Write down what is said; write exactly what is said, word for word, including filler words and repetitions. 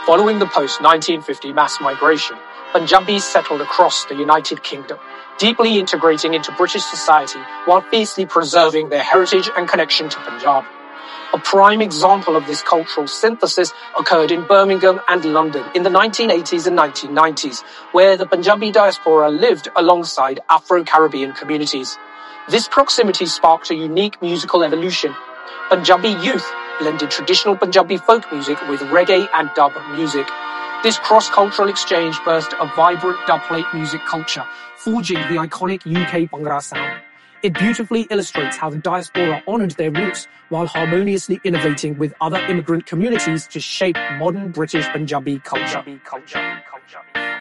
Following the post nineteen fifty mass migration, Punjabis settled across the United Kingdom, deeply integrating into British society while fiercely preserving their heritage and connection to Punjab. A prime example of this cultural synthesis occurred in Birmingham and London in the nineteen eighties and nineteen nineties, where the Punjabi diaspora lived alongside Afro-Caribbean communities. This proximity sparked a unique musical evolution. Punjabi youth blended traditional Punjabi folk music with reggae and dub music. This cross-cultural exchange birthed a vibrant dubplate music culture, forging the iconic U K Bhangra sound. It beautifully illustrates how the diaspora honoured their roots while harmoniously innovating with other immigrant communities to shape modern British Punjabi culture.